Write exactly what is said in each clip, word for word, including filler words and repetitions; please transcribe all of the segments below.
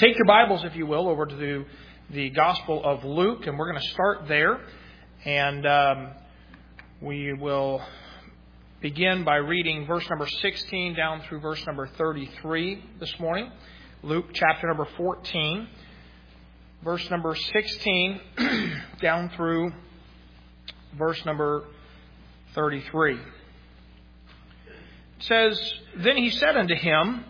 Take your Bibles, if you will, over to the, the Gospel of Luke, and we're going to start there. And um, we will begin by reading verse number sixteen down through verse number thirty-three this morning. Luke chapter number fourteen, verse number sixteen down through verse number thirty-three. It says, "Then he said unto him,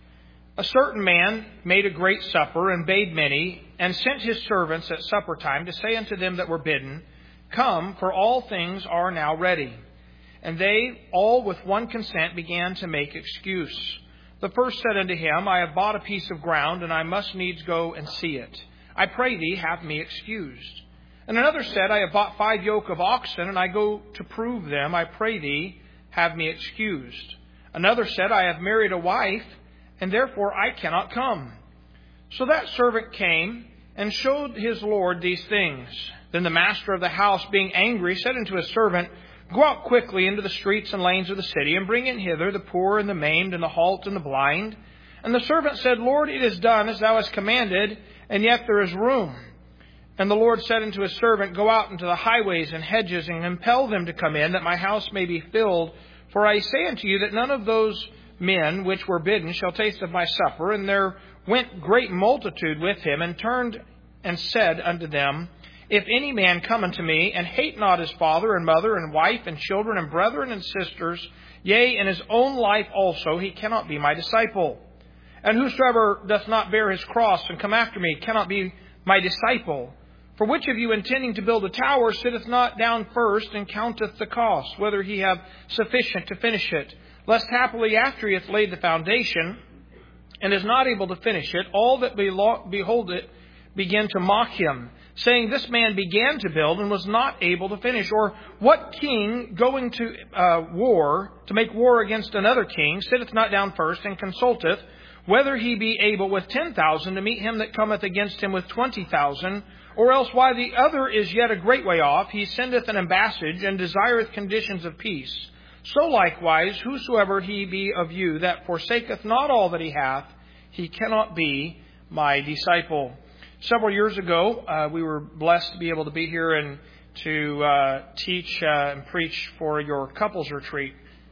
A certain man made a great supper, and bade many, and sent his servants at supper time to say unto them that were bidden, Come, for all things are now ready. And they all with one consent began to make excuse. The first said unto him, I have bought a piece of ground, and I must needs go and see it. I pray thee, have me excused. And another said, I have bought five yoke of oxen, and I go to prove them. I pray thee, have me excused. Another said, I have married a wife, and therefore I cannot come. So that servant came and showed his lord these things. Then the master of the house, being angry, said unto his servant, Go out quickly into the streets and lanes of the city, and bring in hither the poor and the maimed and the halt and the blind. And the servant said, Lord, it is done as thou hast commanded, and yet there is room. And the Lord said unto his servant, Go out into the highways and hedges, and compel them to come in, that my house may be filled. For I say unto you that none of those men which were bidden shall taste of my supper. And there went great multitude with him, and turned and said unto them, If any man come unto me, and hate not his father and mother and wife and children and brethren and sisters, yea, and his own life also, he cannot be my disciple. And whosoever doth not bear his cross and come after me cannot be my disciple. For which of you intending to build a tower sitteth not down first and counteth the cost, whether he have sufficient to finish it? Lest happily after he hath laid the foundation, and is not able to finish it, all that behold it begin to mock him, saying, This man began to build, and was not able to finish. Or what king going to uh, war, to make war against another king, sitteth not down first, and consulteth, whether he be able with ten thousand to meet him that cometh against him with twenty thousand? Or else, while the other is yet a great way off, he sendeth an ambassage, and desireth conditions of peace. So likewise, whosoever he be of you that forsaketh not all that he hath, he cannot be my disciple." Several years ago, uh, we were blessed to be able to be here and to uh, teach uh, and preach for your couples retreat.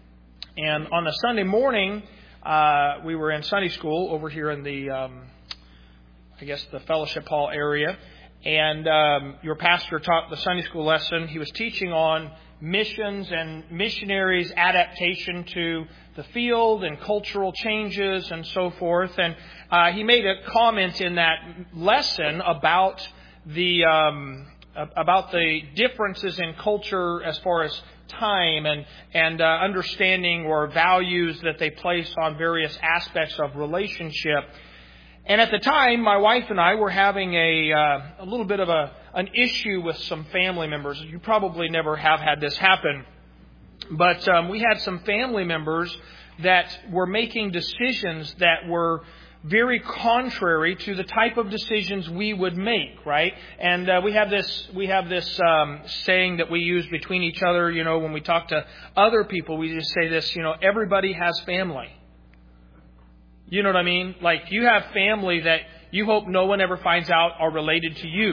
And on a Sunday morning, uh, we were in Sunday school over here in the, um, I guess, the fellowship hall area. And um, your pastor taught the Sunday school lesson. He was teaching on missions and missionaries' adaptation to the field and cultural changes and so forth. And uh, he made a comment in that lesson about the um, about the differences in culture as far as time and and uh, understanding or values that they place on various aspects of relationship. And at the time, my wife and I were having a uh, a little bit of a an issue with some family members. You probably never have had this happen. But um, we had some family members that were making decisions that were very contrary to the type of decisions we would make, right? And uh, we have this we have this um, saying that we use between each other, you know, when we talk to other people, we just say this, you know, everybody has family. You know what I mean? Like, you have family that you hope no one ever finds out are related to you.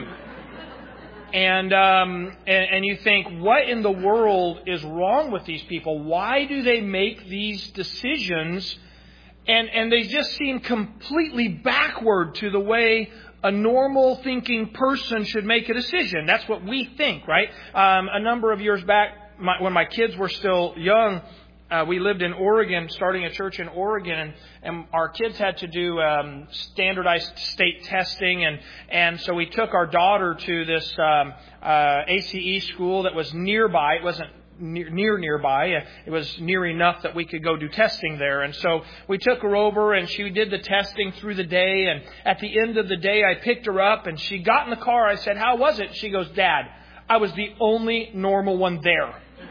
And, um, and and you think, what in the world is wrong with these people? Why do they make these decisions? And and they just seem completely backward to the way a normal thinking person should make a decision. That's what we think, right? Um, a number of years back, my, when my kids were still young, Uh, we lived in Oregon, starting a church in Oregon, and, and our kids had to do um, standardized state testing, and, and so we took our daughter to this um, uh, A C E school that was nearby. It wasn't near, near nearby. It was near enough that we could go do testing there. And so we took her over, and she did the testing through the day, and at the end of the day, I picked her up, and she got in the car. I said, "How was it?" She goes, "Dad, I was the only normal one there."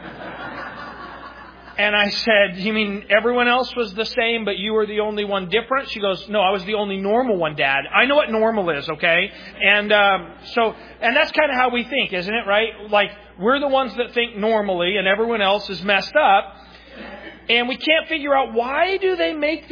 And I said, "You mean everyone else was the same, but you were the only one different?" She goes, "No, I was the only normal one, Dad. I know what normal is, okay?" And um, so, and that's kind of how we think, isn't it, right? Like, we're the ones that think normally, and everyone else is messed up. And we can't figure out, why do they make these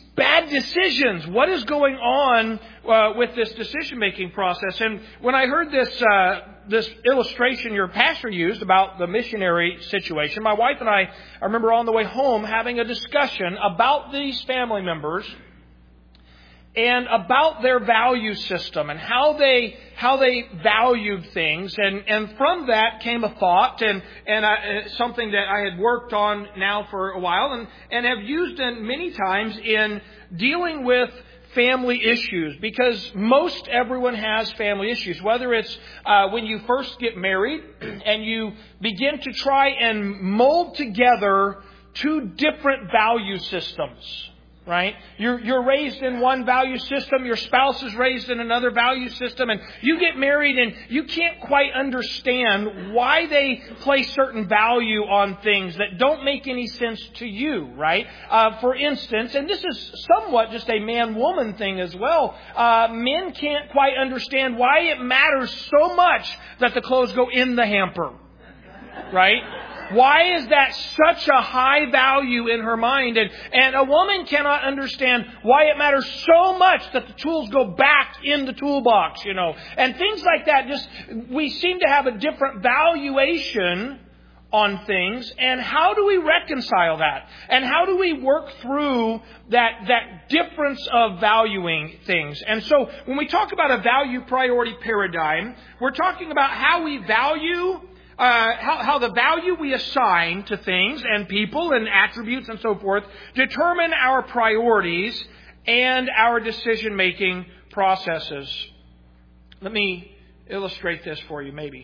bad decisions. What is going on uh, with this decision-making process? And when I heard this uh, this illustration your pastor used about the missionary situation, my wife and I, I remember on the way home having a discussion about these family members and about their value system and how they how they valued things. And, and from that came a thought and, and I, something that I had worked on now for a while and, and have used it many times in dealing with family issues, because most everyone has family issues, whether it's uh, when you first get married and you begin to try and mold together two different value systems. Right? You're, you're raised in one value system. Your spouse is raised in another value system. And you get married and you can't quite understand why they place certain value on things that don't make any sense to you. Right? Uh, for instance, and this is somewhat just a man-woman thing as well. Uh, men can't quite understand why it matters so much that the clothes go in the hamper. Right? Why is that such a high value in her mind? And, and a woman cannot understand why it matters so much that the tools go back in the toolbox, you know. And things like that. Just we seem to have a different valuation on things. And how do we reconcile that? And how do we work through that, that difference of valuing things? And so when we talk about a value priority paradigm, we're talking about how we value Uh, how, how the value we assign to things and people and attributes and so forth determine our priorities and our decision-making processes. Let me illustrate this for you, maybe.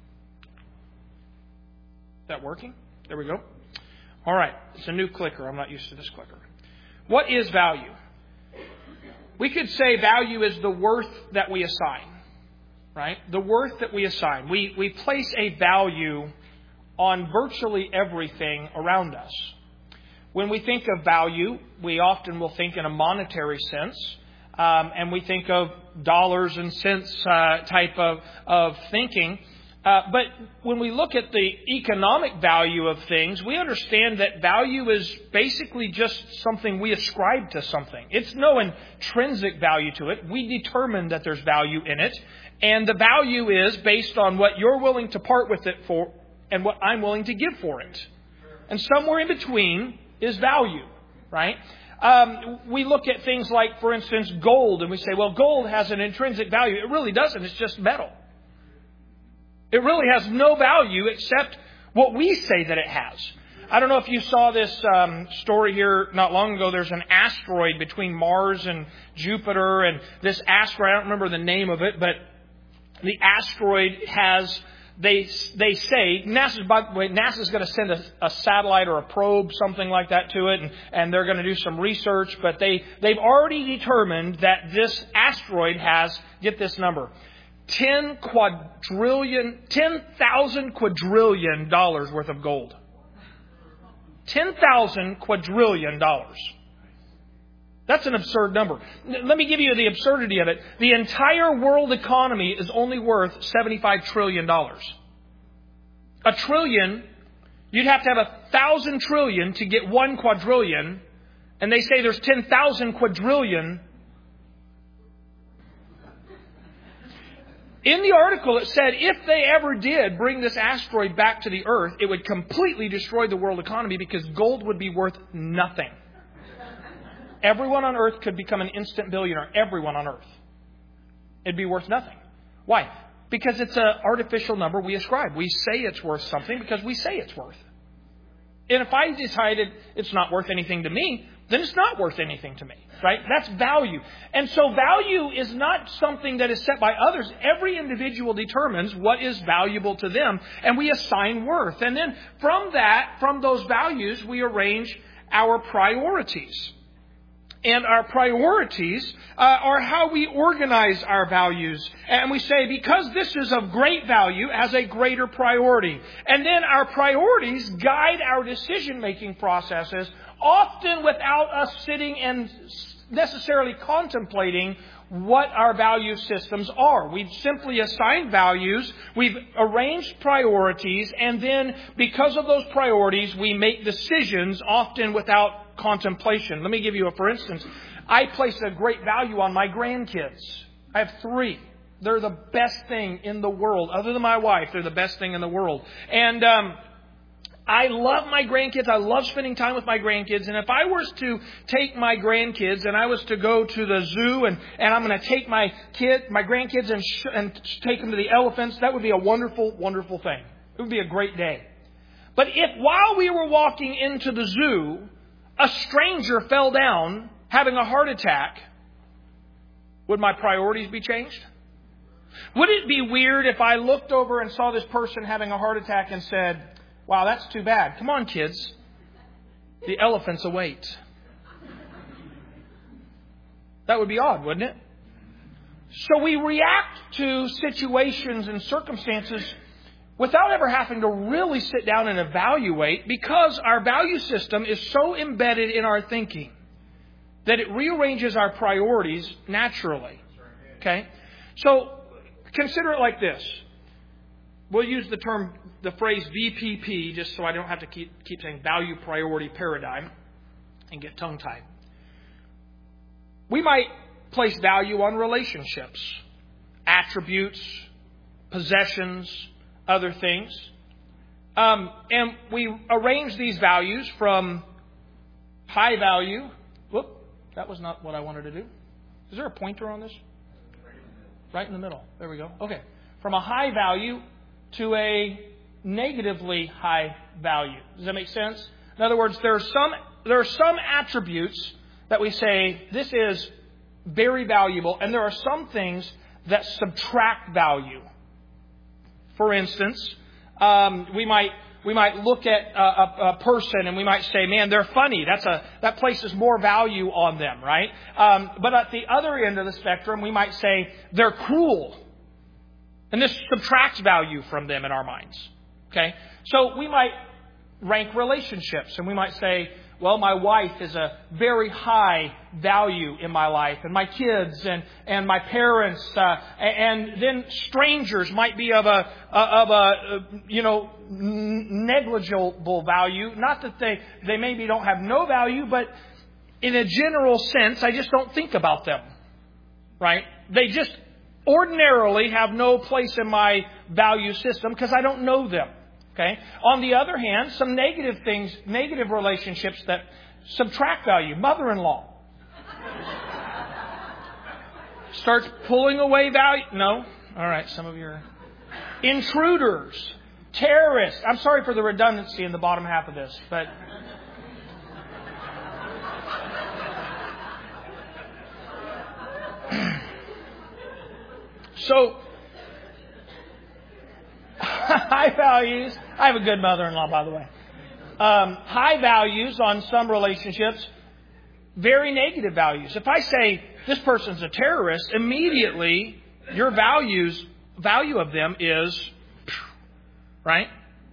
Is that working? There we go. All right. It's a new clicker. I'm not used to this clicker. What is value? We could say value is the worth that we assign. Right? The worth that we assign. We we place a value on virtually everything around us. When we think of value, we often will think in a monetary sense. Um, and we think of dollars and cents uh, type of, of thinking. Uh, but when we look at the economic value of things, we understand that value is basically just something we ascribe to something. It's no intrinsic value to it. We determine that there's value in it. And the value is based on what you're willing to part with it for and what I'm willing to give for it. And somewhere in between is value, right? Um, we look at things like, for instance, gold, and we say, well, gold has an intrinsic value. It really doesn't. It's just metal. It really has no value except what we say that it has. I don't know if you saw this um, story here not long ago. There's an asteroid between Mars and Jupiter, and this asteroid, I don't remember the name of it, but the asteroid has, they they say, NASA's, by the way, NASA's going to send a, a satellite or a probe, something like that to it, and, and they're going to do some research, but they, they've already determined that this asteroid has, get this number, ten quadrillion, ten thousand quadrillion dollars worth of gold. ten thousand quadrillion dollars. That's an absurd number. Let me give you the absurdity of it. The entire world economy is only worth seventy-five trillion dollars. A trillion, you'd have to have a thousand trillion to get one quadrillion. And they say there's ten thousand quadrillion. In the article, it said if they ever did bring this asteroid back to the Earth, it would completely destroy the world economy because gold would be worth nothing. Everyone on Earth could become an instant billionaire. Everyone on Earth. It'd be worth nothing. Why? Because it's an artificial number we ascribe. We say it's worth something because we say it's worth. And if I decided it's not worth anything to me, then it's not worth anything to me. Right? That's value. And so value is not something that is set by others. Every individual determines what is valuable to them, and we assign worth. And then from that, from those values, we arrange our priorities. And our priorities uh, are how we organize our values. And we say, because this is of great value, as a greater priority. And then our priorities guide our decision-making processes, often without us sitting and necessarily contemplating what our value systems are. We've simply assigned values, we've arranged priorities, and then because of those priorities, we make decisions, often without contemplation. Let me give you a for instance. I place a great value on my grandkids. I have three. They're the best thing in the world. Other than my wife, they're the best thing in the world. And um, I love my grandkids. I love spending time with my grandkids. And if I was to take my grandkids and I was to go to the zoo and, and I'm going to take my kid, my grandkids and, sh- and take them to the elephants, that would be a wonderful, wonderful thing. It would be a great day. But if while we were walking into the zoo, a stranger fell down having a heart attack, would my priorities be changed? Would it be weird if I looked over and saw this person having a heart attack and said, wow, that's too bad. Come on, kids. The elephants await. That would be odd, wouldn't it? So we react to situations and circumstances without ever having to really sit down and evaluate, because our value system is so embedded in our thinking that it rearranges our priorities naturally. Okay? So consider it like this. We'll use the term, the phrase V P P, just so I don't have to keep, keep saying value priority paradigm and get tongue-tied. We might place value on relationships, attributes, possessions, other things. Um, and we arrange these values from high value. Whoop, that was not what I wanted to do. Is there a pointer on this? Right in the middle. There we go. Okay. From a high value to a negatively high value. Does that make sense? In other words, there are some there are some attributes that we say this is very valuable, and there are some things that subtract value. For instance, um, we might we might look at a, a, a person and we might say, "Man, they're funny." That's a that places more value on them, right? Um, but at the other end of the spectrum, we might say they're cruel, and this subtracts value from them in our minds. Okay, so we might rank relationships, and we might say, well, my wife is a very high value in my life, and my kids and, and my parents, uh, and then strangers might be of a, of a, you know, negligible value. Not that they, they maybe don't have no value, but in a general sense, I just don't think about them, right? They just ordinarily have no place in my value system because I don't know them. Okay. On the other hand, some negative things, negative relationships that subtract value. Mother-in-law starts pulling away value. No. All right. Some of you are intruders, terrorists. I'm sorry for the redundancy in the bottom half of this, but so high values. I have a good mother-in-law, by the way. Um, high values on some relationships, very negative values. If I say this person's a terrorist, immediately your values value of them is, right?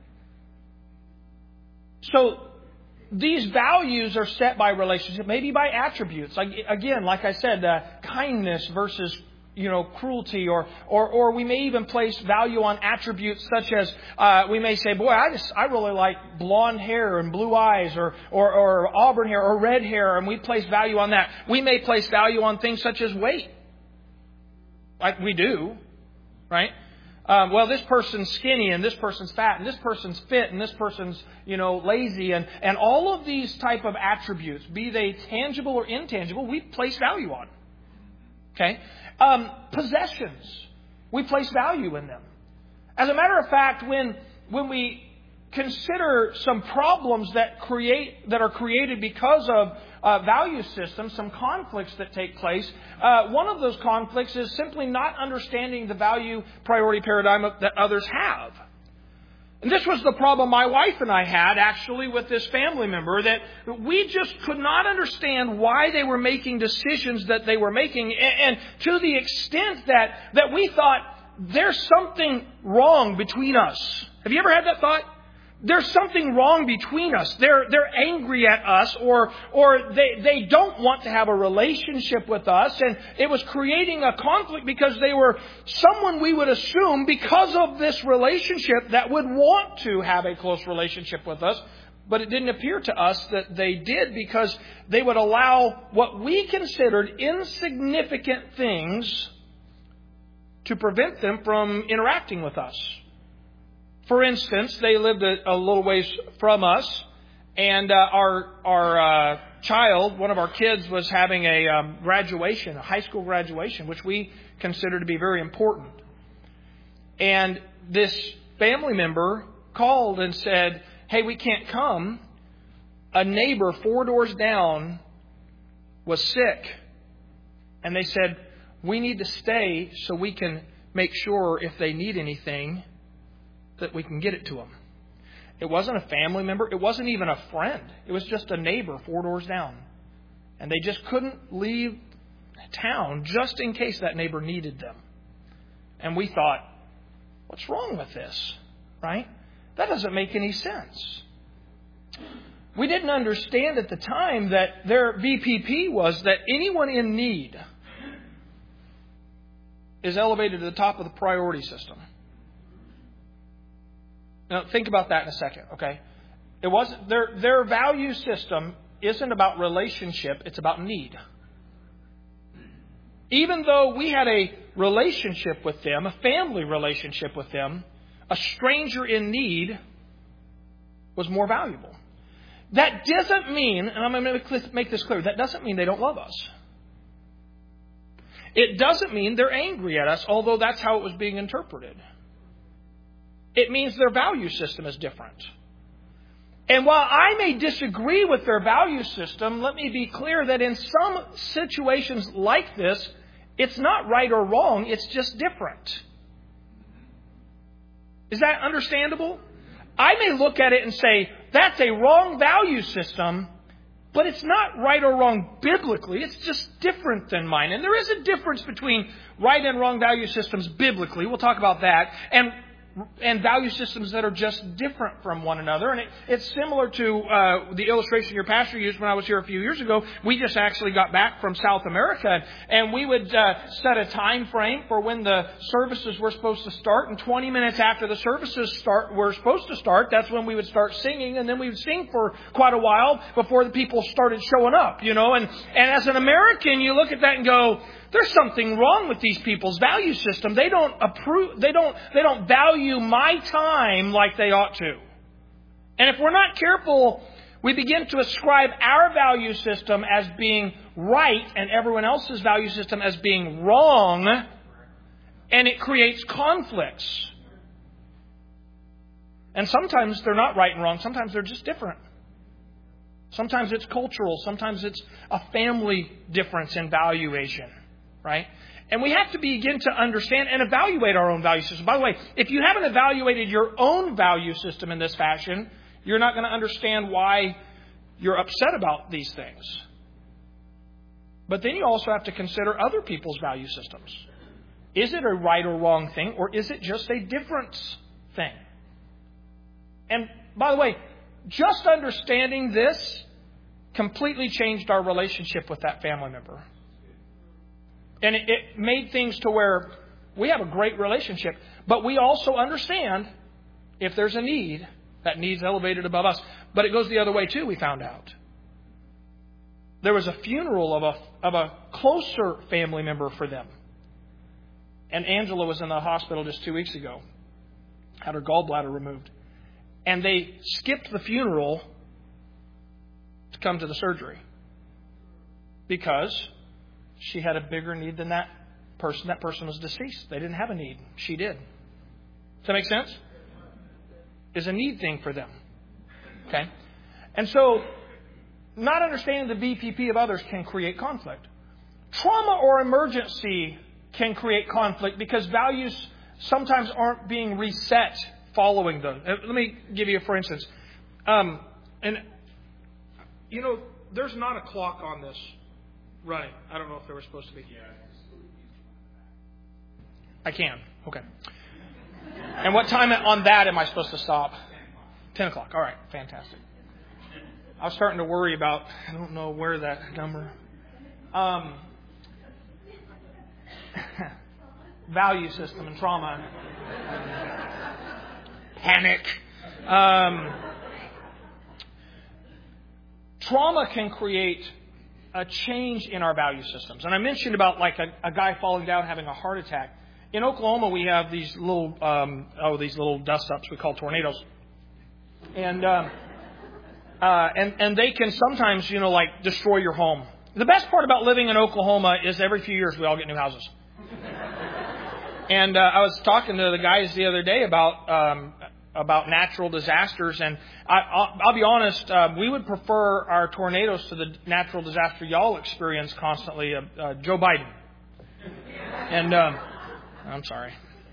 So these values are set by relationship, maybe by attributes. Like, again, like I said, uh, kindness versus you know, cruelty, or, or, or we may even place value on attributes such as, uh, we may say, boy, I just, I really like blonde hair and blue eyes, or, or, or auburn hair or red hair, and we place value on that. We may place value on things such as weight. Like we do, right? Um, well, this person's skinny and this person's fat and this person's fit and this person's, you know, lazy, and, and all of these type of attributes, be they tangible or intangible, we place value on. Okay? Um, possessions, we place value in them. As a matter of fact, when when we consider some problems that create that are created because of uh, value systems, some conflicts that take place, uh, one of those conflicts is simply not understanding the value priority paradigm that others have. And this was the problem my wife and I had actually with this family member, that we just could not understand why they were making decisions that they were making. And, and to the extent that, that we thought there's something wrong between us. Have you ever had that thought? There's something wrong between us. They're, they're angry at us, or, or they, they don't want to have a relationship with us. And it was creating a conflict because they were someone we would assume because of this relationship that would want to have a close relationship with us, But it didn't appear to us that they did, because they would allow what we considered insignificant things to prevent them from interacting with us. For instance, they lived a, a little ways from us, and uh, our our uh, child, one of our kids, was having a um, graduation, a high school graduation, which we consider to be very important. And this family member called and said, "Hey, we can't come. A neighbor four doors down was sick." And they said, "We need to stay so we can make sure if they need anything that we can get it to them." It wasn't a family member. It wasn't even a friend. It was just a neighbor four doors down. And they just couldn't leave town just in case that neighbor needed them. And we thought, what's wrong with this? Right? That doesn't make any sense. We didn't understand at the time that their V P P was that anyone in need is elevated to the top of the priority system. Now, think about that in a second, okay? It wasn't their their value system isn't about relationship, it's about need. Even though we had a relationship with them, a family relationship with them, a stranger in need was more valuable. That doesn't mean, and I'm going to make this clear, that doesn't mean they don't love us. It doesn't mean they're angry at us, although that's how it was being interpreted. It means their value system is different. And while I may disagree with their value system, let me be clear that in some situations like this, it's not right or wrong, it's just different. Is that understandable? I may look at it and say, that's a wrong value system, but it's not right or wrong biblically. It's just different than mine. And there is a difference between right and wrong value systems biblically. We'll talk about that. And and value systems that are just different from one another. And it, it's similar to uh, the illustration your pastor used when I was here a few years ago. We just actually got back from South America, and we would uh, set a time frame for when the services were supposed to start. And twenty minutes after the services start were supposed to start, that's when we would start singing. And then we would sing for quite a while before the people started showing up, you know. And, and as an American, you look at that and go, there's something wrong with these people's value system. They don't approve, they don't, they don't value my time like they ought to. And if we're not careful, we begin to ascribe our value system as being right and everyone else's value system as being wrong, and it creates conflicts. And sometimes they're not right and wrong. Sometimes they're just different. Sometimes it's cultural. Sometimes it's a family difference in valuation. Right? And we have to begin to understand and evaluate our own value system. By the way, if you haven't evaluated your own value system in this fashion, you're not going to understand why you're upset about these things. But then you also have to consider other people's value systems. Is it a right or wrong thing, or is it just a difference thing? And by the way, just understanding this completely changed our relationship with that family member. And it, it made things to where we have a great relationship. But we also understand if there's a need, that need's elevated above us. But it goes the other way too, we found out. There was a funeral of a of a closer family member for them. And Angela was in the hospital just two weeks ago. Had her gallbladder removed. And they skipped the funeral to come to the surgery. Because she had a bigger need than that person. That person was deceased. They didn't have a need. She did. Does that make sense? It's a need thing for them. Okay? And so, not understanding the V P P of others can create conflict. Trauma or emergency can create conflict because values sometimes aren't being reset following them. Let me give you a for instance. Um, and, you know, there's not a clock on this. Right. I don't know if they were supposed to be. I can. Okay. And what time on that am I supposed to stop? ten o'clock. All right. Fantastic. I was starting to worry about, I don't know where that number. Um, value system and trauma. Panic. Um, trauma can create a change in our value systems. And I mentioned about like a, a guy falling down having a heart attack. In Oklahoma, we have these little, um, oh, these little dust-ups we call tornadoes. And, um, uh, and, and they can sometimes, you know, like destroy your home. The best part about living in Oklahoma is every few years we all get new houses. And uh, I was talking to the guys the other day about um, about natural disasters, and I, I'll, I'll be honest, uh, we would prefer our tornadoes to the natural disaster y'all experience constantly. Uh, uh, Joe Biden. And um, I'm sorry.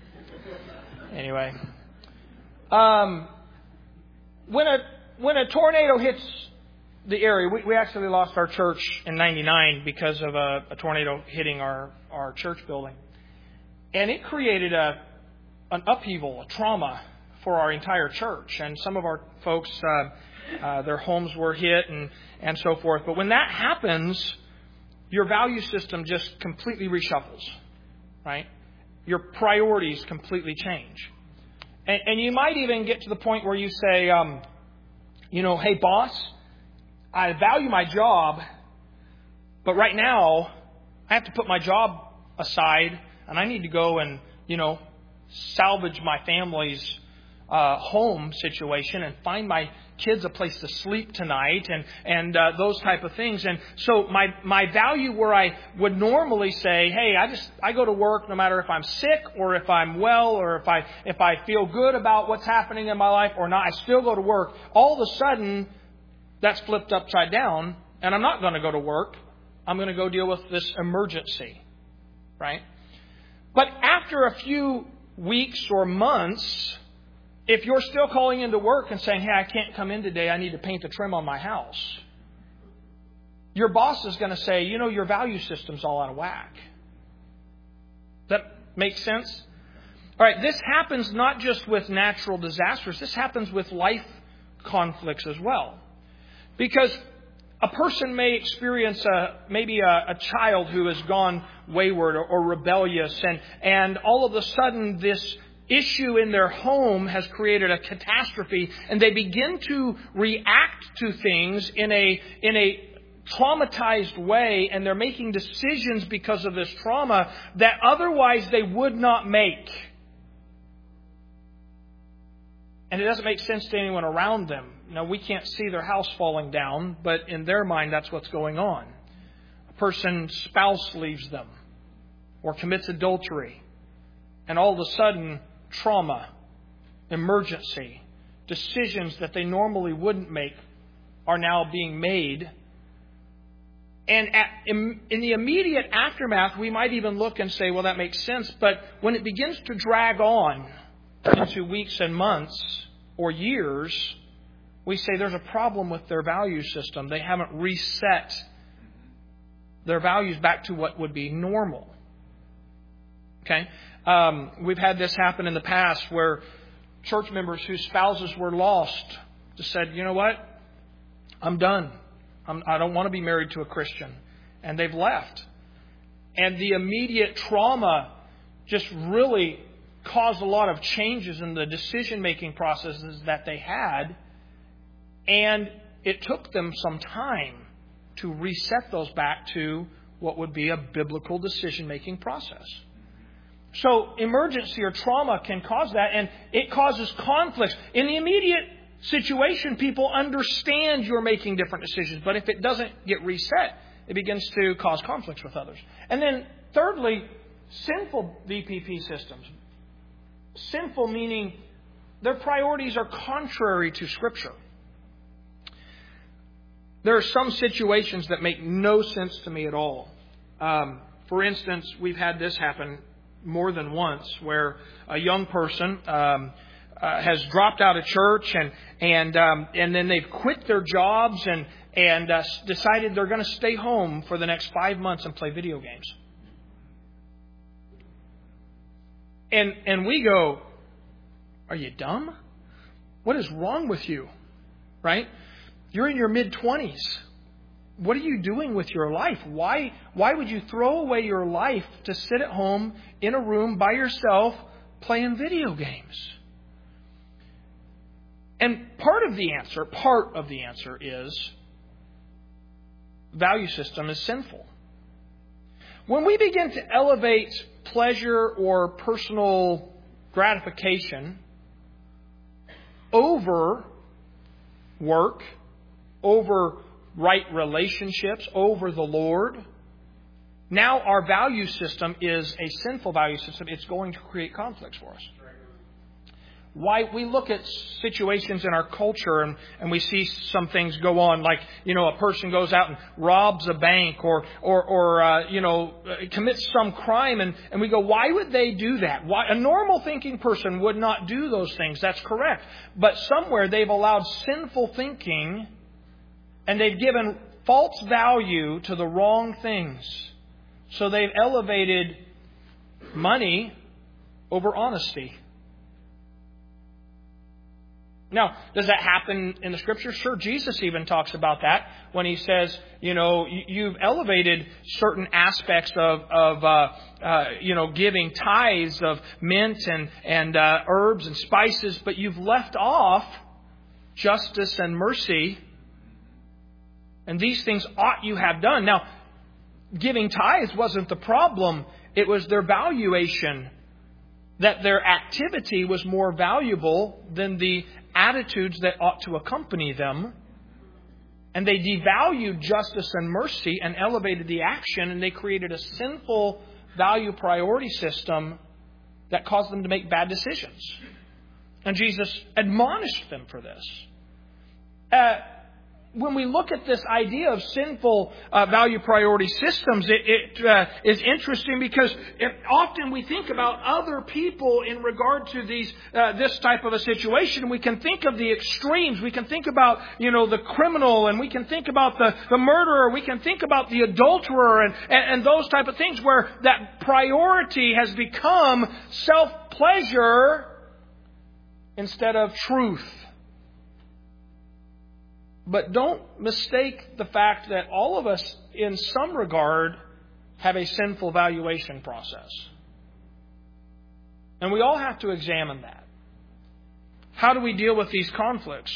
Anyway, um, when a when a tornado hits the area, we, we actually lost our church in ninety-nine because of a, a tornado hitting our, our church building. And it created a an upheaval, a trauma for our entire church. And some of our folks, uh, uh, their homes were hit and, and so forth. But when that happens, your value system just completely reshuffles, right? Your priorities completely change. And, and you might even get to the point where you say, um, you know, hey, boss, I value my job, but right now I have to put my job aside and I need to go and, you know, salvage my family's uh, home situation and find my kids a place to sleep tonight and, and uh, those type of things. And so my, my value where I would normally say, hey, I just, I go to work no matter if I'm sick or if I'm well or if I, if I feel good about what's happening in my life or not, I still go to work. All of a sudden, that's flipped upside down, and I'm not going to go to work. I'm going to go deal with this emergency, right? But after a few weeks or months, if you're still calling into work and saying, hey, I can't come in today, I need to paint the trim on my house, your boss is going to say, you know, your value system's all out of whack. That makes sense? All right, this happens not just with natural disasters. This happens with life conflicts as well. Because a person may experience a, maybe a, a child who has gone wayward or, or rebellious, and, and all of a sudden this issue in their home has created a catastrophe, and they begin to react to things in a in a traumatized way, and they're making decisions because of this trauma that otherwise they would not make. And it doesn't make sense to anyone around them. Now, we can't see their house falling down, but in their mind, that's what's going on. A person's spouse leaves them or commits adultery. And all of a sudden, trauma, emergency, decisions that they normally wouldn't make are now being made. And at, in, in the immediate aftermath, we might even look and say, well, that makes sense. But when it begins to drag on into weeks and months or years, we say there's a problem with their value system. They haven't reset their values back to what would be normal. Okay? Um, we've had this happen in the past where church members whose spouses were lost just said, you know what? I'm done. I'm, I don't want to be married to a Christian. And they've left. And the immediate trauma just really caused a lot of changes in the decision-making processes that they had. And it took them some time to reset those back to what would be a biblical decision-making process. So emergency or trauma can cause that, and it causes conflicts. In the immediate situation, people understand you're making different decisions. But if it doesn't get reset, it begins to cause conflicts with others. And then thirdly, sinful V P P systems. Sinful meaning their priorities are contrary to Scripture. There are some situations that make no sense to me at all. Um, for instance, we've had this happen more than once where a young person um, uh, has dropped out of church and and um, and then they've quit their jobs and and uh, decided they're going to stay home for the next five months and play video games. And and we go, are you dumb? What is wrong with you? Right? You're in your mid-twenties. What are you doing with your life? Why, why would you throw away your life to sit at home in a room by yourself playing video games? And part of the answer, part of the answer is value system is sinful. When we begin to elevate pleasure or personal gratification over work, over right relationships, over the Lord, now our value system is a sinful value system. It's going to create conflicts for us. Why we look at situations in our culture and, and we see some things go on, like, you know, a person goes out and robs a bank or, or, or uh, you know, commits some crime, and, and we go, why would they do that? Why a normal thinking person would not do those things. That's correct. But somewhere they've allowed sinful thinking and they've given false value to the wrong things. So they've elevated money over honesty. Now, does that happen in the Scriptures? Sure, Jesus even talks about that when He says, you know, you've elevated certain aspects of, of uh, uh, you know, giving tithes of mint and, and uh, herbs and spices, but you've left off justice and mercy. And these things ought you have done. Now, giving tithes wasn't the problem. It was their valuation, that their activity was more valuable than the attitudes that ought to accompany them. And they devalued justice and mercy and elevated the action, and they created a sinful value priority system that caused them to make bad decisions. And Jesus admonished them for this. Uh, When we look at this idea of sinful uh, value priority systems, it, it uh, is interesting because it, often we think about other people in regard to these uh, this type of a situation. We can think of the extremes. We can think about, you know, the criminal, and we can think about the, the murderer. We can think about the adulterer and, and, and those type of things where that priority has become self-pleasure instead of truth. But don't mistake the fact that all of us, in some regard, have a sinful valuation process. And we all have to examine that. How do we deal with these conflicts?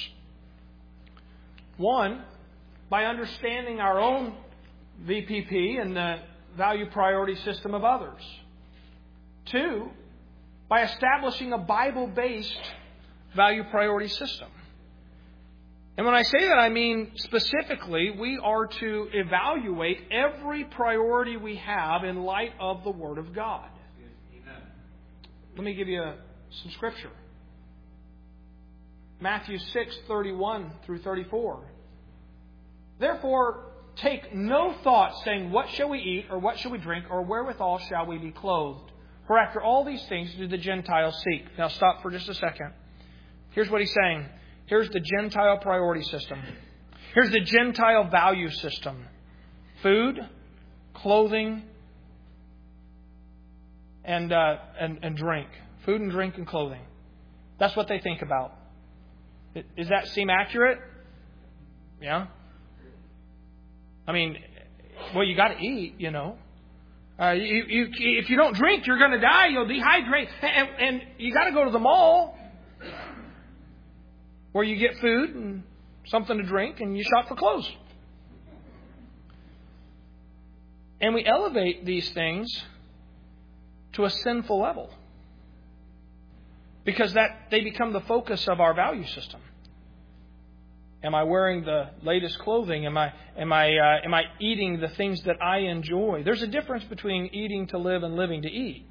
One, by understanding our own V P P and the value priority system of others. Two, by establishing a Bible-based value priority system. And when I say that, I mean specifically we are to evaluate every priority we have in light of the Word of God. Amen. Let me give you some scripture. Matthew six, thirty-one through thirty-four. Therefore, take no thought, saying, what shall we eat, or what shall we drink, or wherewithal shall we be clothed? For after all these things do the Gentiles seek. Now stop for just a second. Here's what he's saying. Here's the Gentile priority system. Here's the Gentile value system. Food, clothing, and, uh, and, and drink. Food and drink and clothing. That's what they think about. Does that seem accurate? Yeah? I mean, well, you got to eat, you know. Uh, you, you, if you don't drink, you're going to die. You'll dehydrate. And, and you got to go to the mall, where you get food and something to drink and you shop for clothes. And we elevate these things to a sinful level because that they become the focus of our value system. Am I wearing the latest clothing? Am I am I uh, am I eating the things that I enjoy? There's a difference between eating to live and living to eat.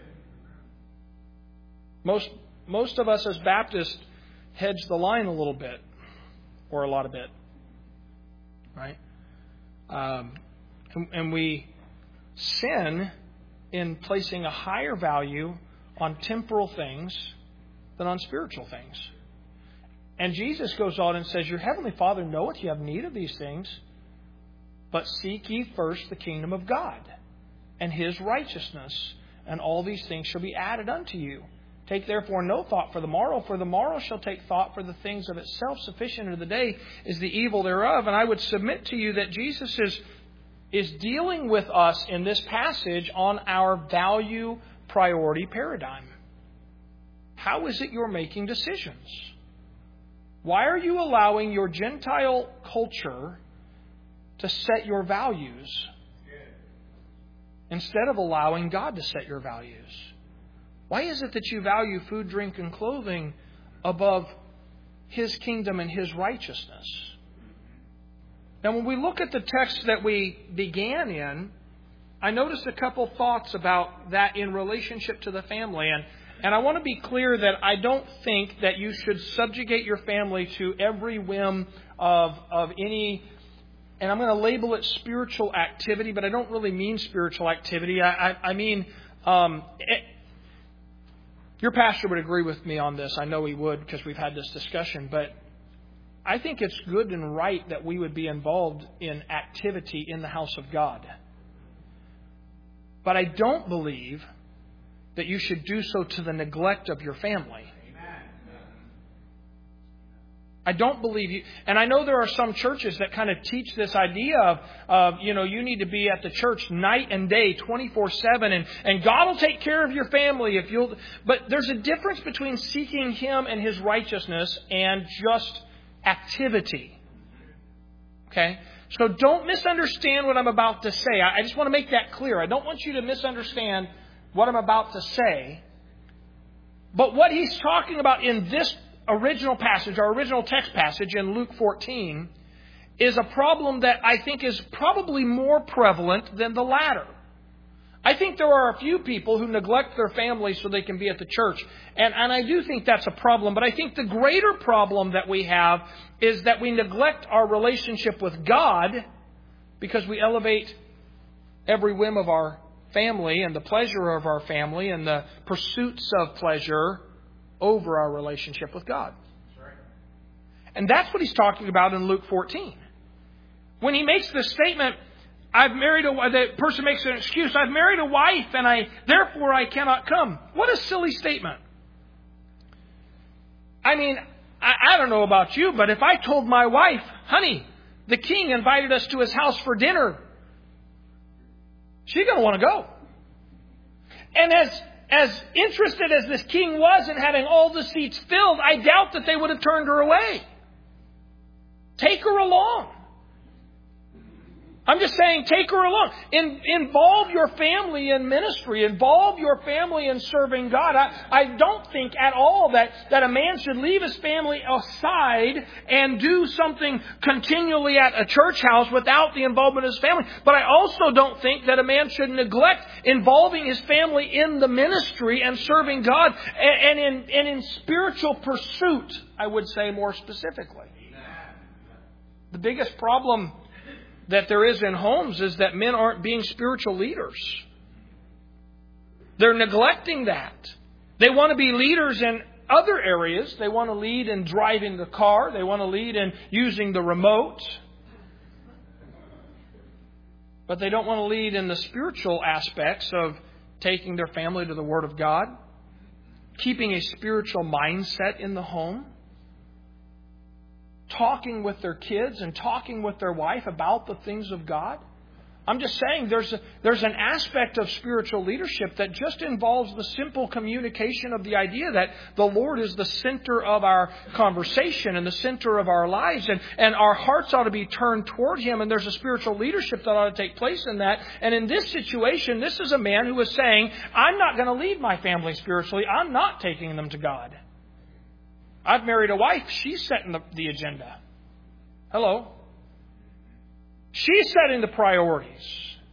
Most most of us as Baptists hedge the line a little bit, or a lot of bit, right? Um, and, and we sin in placing a higher value on temporal things than on spiritual things. And Jesus goes on and says, your heavenly Father knoweth you have need of these things, but seek ye first the kingdom of God and His righteousness, and all these things shall be added unto you. Take therefore no thought for the morrow, for the morrow shall take thought for the things of itself. Sufficient unto the day is the evil thereof. And I would submit to you that Jesus is, is dealing with us in this passage on our value priority paradigm. How is it you're making decisions? Why are you allowing your Gentile culture to set your values instead of allowing God to set your values? Why is it that you value food, drink, and clothing above His kingdom and His righteousness? Now, when we look at the text that we began in, I noticed a couple thoughts about that in relationship to the family. And, and I want to be clear that I don't think that you should subjugate your family to every whim of, of any, and I'm going to label it spiritual activity, but I don't really mean spiritual activity. I, I, I mean, um, it, your pastor would agree with me on this. I know he would because we've had this discussion. But I think it's good and right that we would be involved in activity in the house of God. But I don't believe that you should do so to the neglect of your family. I don't believe you. And I know there are some churches that kind of teach this idea of, of, you know, you need to be at the church night and day, twenty-four seven, and, and God will take care of your family if you'll. But there's a difference between seeking Him and His righteousness and just activity. Okay? So don't misunderstand what I'm about to say. I just want to make that clear. I don't want you to misunderstand what I'm about to say. But what he's talking about in this original passage, our original text passage in Luke fourteen, is a problem that I think is probably more prevalent than the latter. I think there are a few people who neglect their families so they can be at the church. And, and I do think that's a problem. But I think the greater problem that we have is that we neglect our relationship with God because we elevate every whim of our family and the pleasure of our family and the pursuits of pleasure over our relationship with God. And that's what he's talking about in Luke fourteen. When he makes the statement, I've married a wife, the person makes an excuse, I've married a wife and I therefore I cannot come. What a silly statement. I mean, I, I don't know about you, but if I told my wife, honey, the king invited us to his house for dinner, she's going to want to go. And as As interested as this king was in having all the seats filled, I doubt that they would have turned her away. Take her along. I'm just saying, take her along. In, involve your family in ministry. Involve your family in serving God. I, I don't think at all that, that a man should leave his family aside and do something continually at a church house without the involvement of his family. But I also don't think that a man should neglect involving his family in the ministry and serving God and, and, in, and in spiritual pursuit, I would say more specifically. The biggest problem that there is in homes is that men aren't being spiritual leaders. They're neglecting that. They want to be leaders in other areas. They want to lead in driving the car. They want to lead in using the remote. But they don't want to lead in the spiritual aspects of taking their family to the Word of God, keeping a spiritual mindset in the home, talking with their kids and talking with their wife about the things of God. I'm just saying there's a, there's an aspect of spiritual leadership that just involves the simple communication of the idea that the Lord is the center of our conversation and the center of our lives, and, and our hearts ought to be turned toward Him, and there's a spiritual leadership that ought to take place in that. And in this situation, this is a man who is saying, I'm not going to lead my family spiritually. I'm not taking them to God. I've married a wife. She's setting the, the agenda. Hello. She's setting the priorities.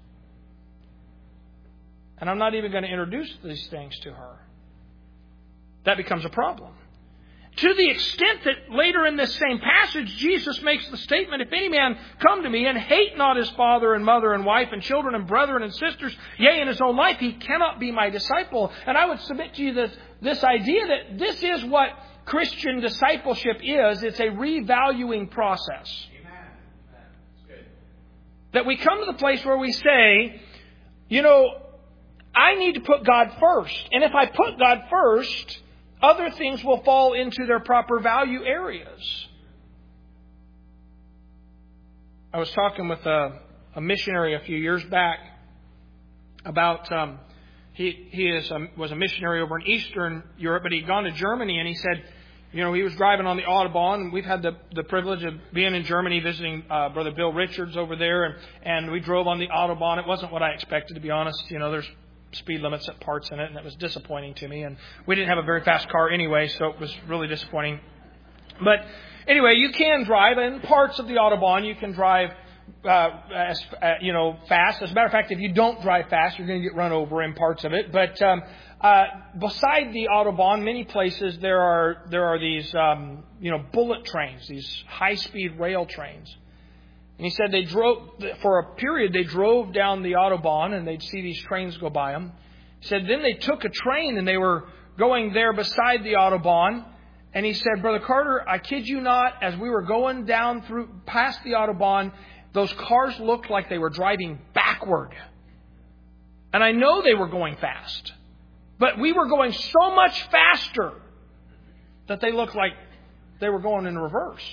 And I'm not even going to introduce these things to her. That becomes a problem. To the extent that later in this same passage, Jesus makes the statement, if any man come to me and hate not his father and mother and wife and children and brethren and sisters, yea, in his own life, he cannot be my disciple. And I would submit to you that this idea that this is what Christian discipleship is. It's a revaluing process. Amen. That's good. That we come to the place where we say, you know, I need to put God first. And if I put God first, other things will fall into their proper value areas. I was talking with a, a missionary a few years back about... Um, He he is a, was a missionary over in Eastern Europe, but he'd gone to Germany, and he said, You know, he was driving on the Autobahn, and we've had the, the privilege of being in Germany, visiting uh, Brother Bill Richards over there, and, and we drove on the Autobahn. It wasn't what I expected, to be honest. You know, there's speed limits at parts in it, and it was disappointing to me. And we didn't have a very fast car anyway, so it was really disappointing. But anyway, you can drive, in parts of the Autobahn, you can drive Uh, as, uh, you know, fast. As a matter of fact, if you don't drive fast, you're going to get run over in parts of it. But um, uh, beside the Autobahn, many places there are there are these um, you know bullet trains, these high-speed rail trains. And he said they drove for a period. They drove down the Autobahn and they'd see these trains go by them. He said then they took a train and they were going there beside the Autobahn. And he said, Brother Carter, I kid you not, as we were going down through past the Autobahn, those cars looked like they were driving backward. And I know they were going fast. But we were going so much faster that they looked like they were going in reverse.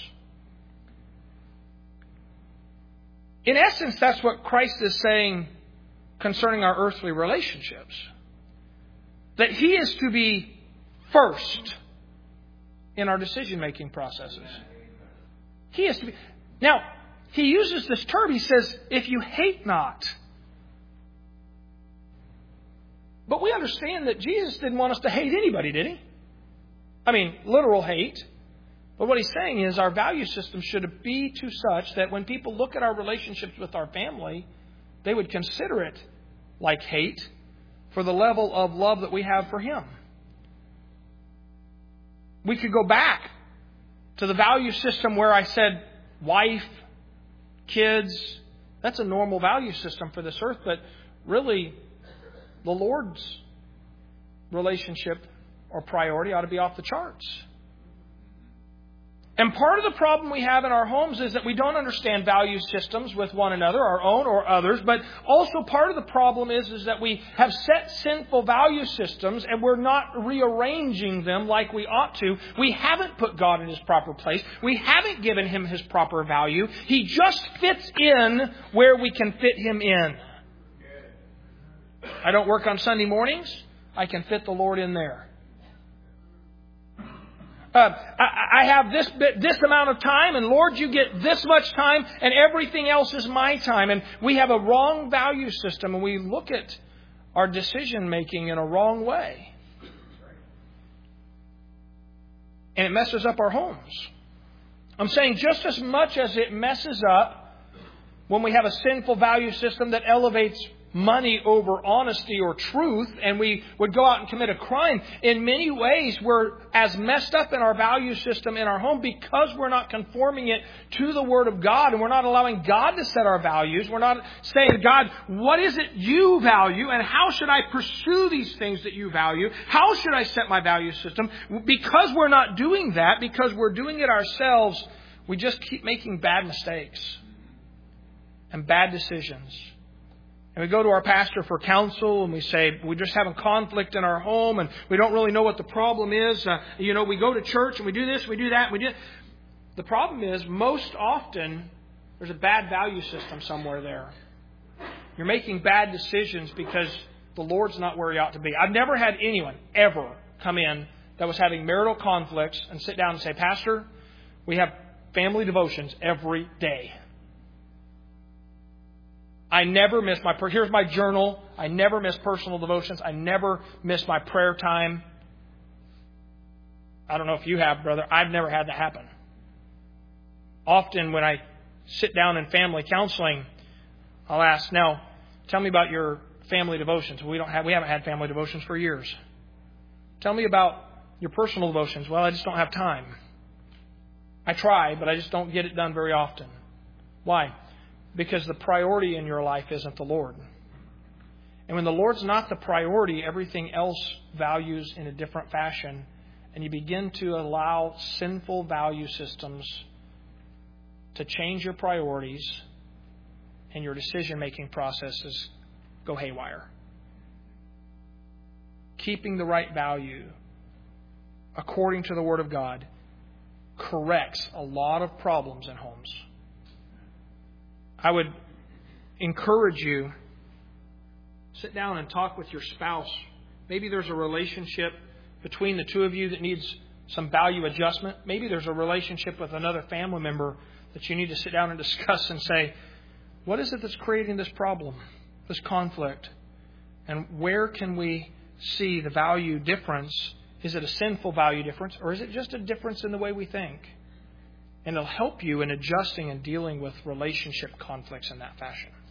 In essence, that's what Christ is saying concerning our earthly relationships. That He is to be first in our decision-making processes. He is to be... Now, He uses this term. He says, if you hate not. But we understand that Jesus didn't want us to hate anybody, did He? I mean, literal hate. But what He's saying is our value system should be to such that when people look at our relationships with our family, they would consider it like hate for the level of love that we have for Him. We could go back to the value system where I said wife, kids, that's a normal value system for this earth, but really the Lord's relationship or priority ought to be off the charts. And part of the problem we have in our homes is that we don't understand value systems with one another, our own or others. But also part of the problem is, is that we have set sinful value systems and we're not rearranging them like we ought to. We haven't put God in His proper place. We haven't given Him His proper value. He just fits in where we can fit Him in. I don't work on Sunday mornings. I can fit the Lord in there. Uh, I, I have this bit, this amount of time, and Lord, you get this much time, and everything else is my time. And we have a wrong value system, and we look at our decision making in a wrong way, and it messes up our homes. I'm saying just as much as it messes up when we have a sinful value system that elevates money over honesty or truth, and we would go out and commit a crime. In many ways, we're as messed up in our value system in our home because we're not conforming it to the Word of God, and we're not allowing God to set our values. We're not saying, God, what is it you value, and how should I pursue these things that you value? How should I set my value system? Because we're not doing that, because we're doing it ourselves, we just keep making bad mistakes and bad decisions. And we go to our pastor for counsel and we say, we're just having conflict in our home and we don't really know what the problem is. Uh, you know, we go to church and we do this, we do that, and we do... The problem is, most often, there's a bad value system somewhere there. You're making bad decisions because the Lord's not where He ought to be. I've never had anyone ever come in that was having marital conflicts and sit down and say, Pastor, we have family devotions every day. I never miss my, here's my journal. I never miss personal devotions. I never miss my prayer time. I don't know if you have, brother. I've never had that happen. Often when I sit down in family counseling, I'll ask, now, tell me about your family devotions. We don't have, we haven't had family devotions for years. Tell me about your personal devotions. Well, I just don't have time. I try, but I just don't get it done very often. Why? Because the priority in your life isn't the Lord. And when the Lord's not the priority, everything else values in a different fashion. And you begin to allow sinful value systems to change your priorities, and your decision-making processes go haywire. Keeping the right value according to the Word of God corrects a lot of problems in homes. I would encourage you, sit down and talk with your spouse. Maybe there's a relationship between the two of you that needs some value adjustment. Maybe there's a relationship with another family member that you need to sit down and discuss and say, what is it that's creating this problem, this conflict? And where can we see the value difference? Is it a sinful value difference, or is it just a difference in the way we think? And it'll help you in adjusting and dealing with relationship conflicts in that fashion.